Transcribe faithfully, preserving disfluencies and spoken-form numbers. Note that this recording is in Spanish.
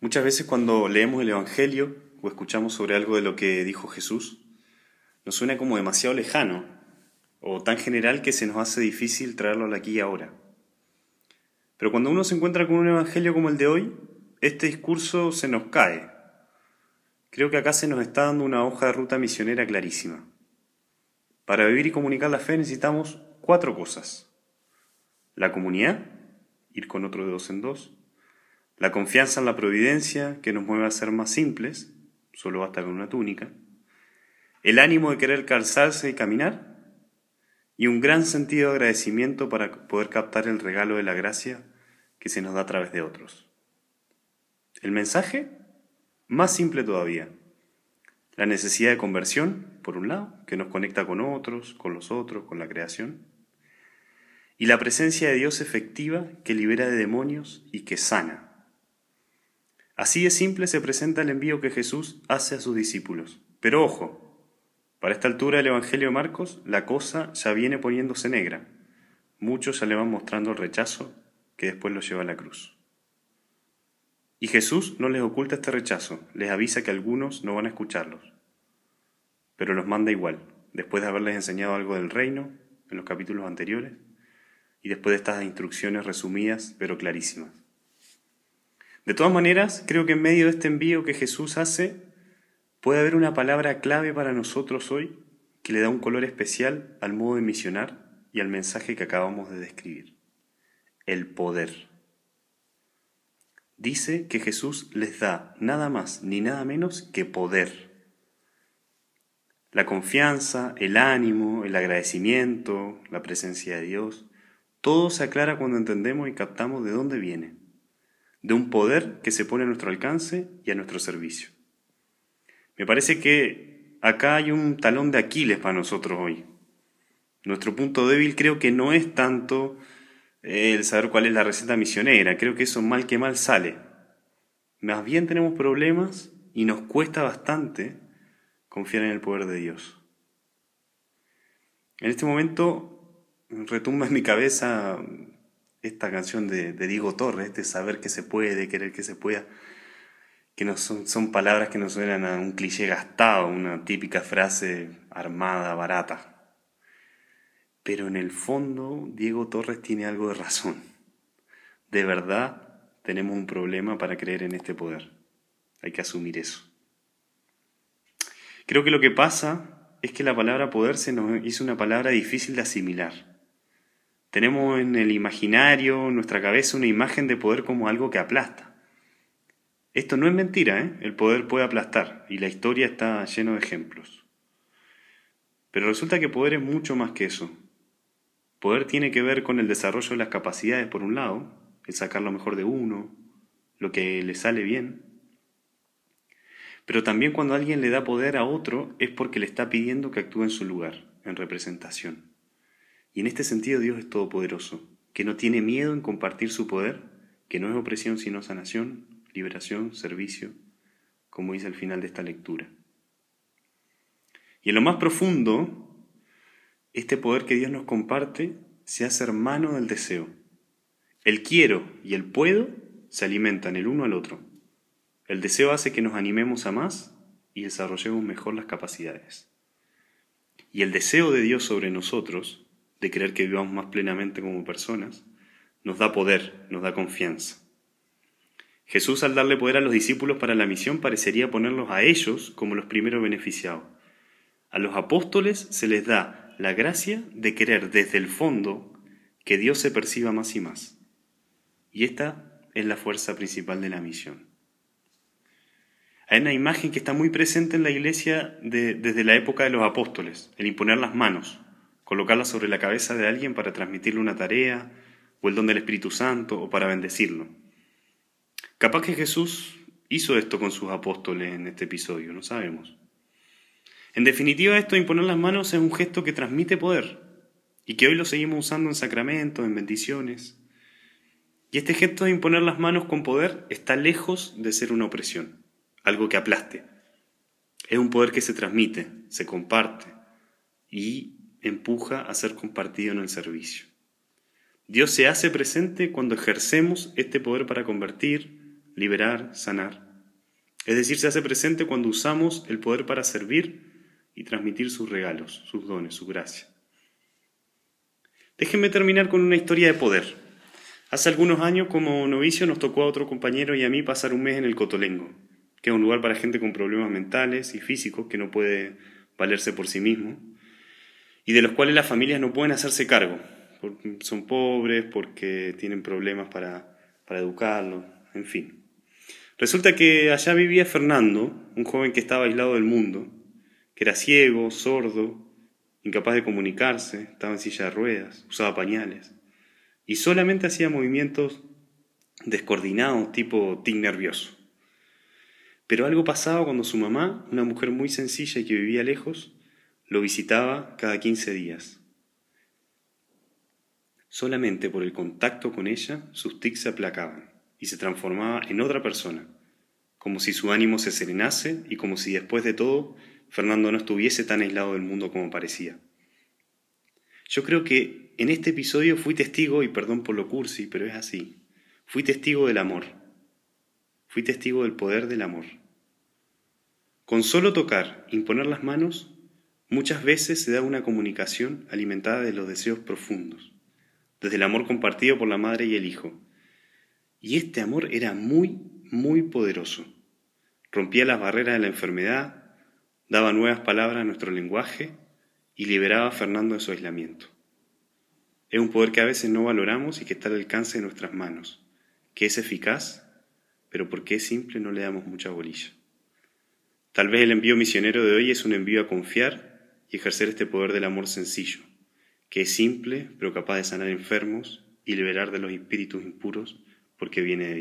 Muchas veces cuando leemos el Evangelio o escuchamos sobre algo de lo que dijo Jesús, nos suena como demasiado lejano o tan general que se nos hace difícil traerlo al aquí y ahora. Pero cuando uno se encuentra con un Evangelio como el de hoy, este discurso se nos cae. Creo que acá se nos está dando una hoja de ruta misionera clarísima. Para vivir y comunicar la fe necesitamos cuatro cosas. La comunidad, ir con otro de dos en dos. La confianza en la providencia, que nos mueve a ser más simples, solo basta con una túnica. El ánimo de querer calzarse y caminar. Y un gran sentido de agradecimiento para poder captar el regalo de la gracia que se nos da a través de otros. El mensaje, más simple todavía. La necesidad de conversión, por un lado, que nos conecta con otros, con los otros, con la creación. Y la presencia de Dios efectiva que libera de demonios y que sana. Así de simple se presenta el envío que Jesús hace a sus discípulos. Pero ojo, para esta altura del Evangelio de Marcos, la cosa ya viene poniéndose negra. Muchos ya le van mostrando el rechazo que después los lleva a la cruz. Y Jesús no les oculta este rechazo, les avisa que algunos no van a escucharlos. Pero los manda igual, después de haberles enseñado algo del reino en los capítulos anteriores y después de estas instrucciones resumidas pero clarísimas. De todas maneras, creo que en medio de este envío que Jesús hace, puede haber una palabra clave para nosotros hoy que le da un color especial al modo de misionar y al mensaje que acabamos de describir. El poder. Dice que Jesús les da nada más ni nada menos que poder. La confianza, el ánimo, el agradecimiento, la presencia de Dios, todo se aclara cuando entendemos y captamos de dónde viene. De un poder que se pone a nuestro alcance y a nuestro servicio. Me parece que acá hay un talón de Aquiles para nosotros hoy. Nuestro punto débil creo que no es tanto el saber cuál es la receta misionera, creo que eso mal que mal sale. Más bien tenemos problemas y nos cuesta bastante confiar en el poder de Dios. En este momento retumba en mi cabeza esta canción de, de Diego Torres, este saber que se puede, querer que se pueda, que no son, son palabras que nos suenan a un cliché gastado, una típica frase armada, barata. Pero en el fondo, Diego Torres tiene algo de razón. De verdad, tenemos un problema para creer en este poder. Hay que asumir eso. Creo que lo que pasa es que la palabra poder se nos hizo una palabra difícil de asimilar. Tenemos en el imaginario, en nuestra cabeza, una imagen de poder como algo que aplasta. Esto no es mentira, ¿eh? El poder puede aplastar y la historia está llena de ejemplos. Pero resulta que poder es mucho más que eso. Poder tiene que ver con el desarrollo de las capacidades por un lado, el sacar lo mejor de uno, lo que le sale bien. Pero también cuando alguien le da poder a otro es porque le está pidiendo que actúe en su lugar, en representación. Y en este sentido Dios es todopoderoso, que no tiene miedo en compartir su poder, que no es opresión sino sanación, liberación, servicio, como dice al final de esta lectura. Y en lo más profundo, este poder que Dios nos comparte se hace hermano del deseo. El quiero y el puedo se alimentan el uno al otro. El deseo hace que nos animemos a más y desarrollemos mejor las capacidades. Y el deseo de Dios sobre nosotros, de creer que vivamos más plenamente como personas, nos da poder, nos da confianza. Jesús, al darle poder a los discípulos para la misión, parecería ponerlos a ellos como los primeros beneficiados. A los apóstoles se les da la gracia de querer desde el fondo que Dios se perciba más y más. Y esta es la fuerza principal de la misión. Hay una imagen que está muy presente en la iglesia de, desde la época de los apóstoles, el imponer las manos, colocarlas sobre la cabeza de alguien para transmitirle una tarea, o el don del Espíritu Santo, o para bendecirlo. Capaz que Jesús hizo esto con sus apóstoles en este episodio, no sabemos. En definitiva, esto de imponer las manos es un gesto que transmite poder, y que hoy lo seguimos usando en sacramentos, en bendiciones. Y este gesto de imponer las manos con poder está lejos de ser una opresión, algo que aplaste. Es un poder que se transmite, se comparte, y empuja a ser compartido en el servicio. Dios se hace presente cuando ejercemos este poder para convertir, liberar, sanar. Es decir, se hace presente cuando usamos el poder para servir y transmitir sus regalos, sus dones, su gracia. Déjenme terminar con una historia de poder. Hace algunos años, como novicio, nos tocó a otro compañero y a mí pasar un mes en el Cotolengo, que es un lugar para gente con problemas mentales y físicos que no puede valerse por sí mismo, y de los cuales las familias no pueden hacerse cargo, porque son pobres, porque tienen problemas para, para educarlos, en fin. Resulta que allá vivía Fernando, un joven que estaba aislado del mundo, que era ciego, sordo, incapaz de comunicarse, estaba en silla de ruedas, usaba pañales, y solamente hacía movimientos descoordinados tipo tic nervioso. Pero algo pasaba cuando su mamá, una mujer muy sencilla y que vivía lejos, lo visitaba cada quince días. Solamente por el contacto con ella, sus tics se aplacaban y se transformaba en otra persona, como si su ánimo se serenase y como si después de todo Fernando no estuviese tan aislado del mundo como parecía. Yo creo que en este episodio fui testigo, y perdón por lo cursi, pero es así, fui testigo del amor, fui testigo del poder del amor. Con solo tocar, imponer las manos, muchas veces se da una comunicación alimentada de los deseos profundos, desde el amor compartido por la madre y el hijo. Y este amor era muy, muy poderoso. Rompía las barreras de la enfermedad, daba nuevas palabras a nuestro lenguaje y liberaba a Fernando de su aislamiento. Es un poder que a veces no valoramos y que está al alcance de nuestras manos, que es eficaz, pero porque es simple no le damos mucha bolilla. Tal vez el envío misionero de hoy es un envío a confiar y ejercer este poder del amor sencillo, que es simple pero capaz de sanar enfermos y liberar de los espíritus impuros porque viene de Dios.